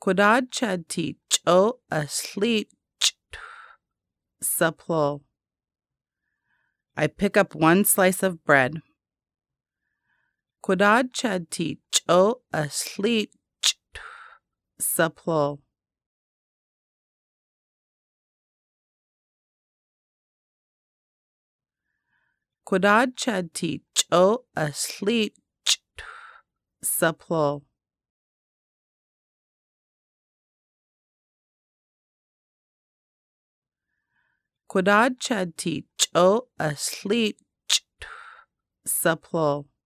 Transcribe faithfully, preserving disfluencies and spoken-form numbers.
Kudad chadti cho asleep suplo. I pick up one slice of bread. Kudad chadti cho asleep suplo. Kudad chadti cho asleep suplo. Kudad chadti cho asleep suplo.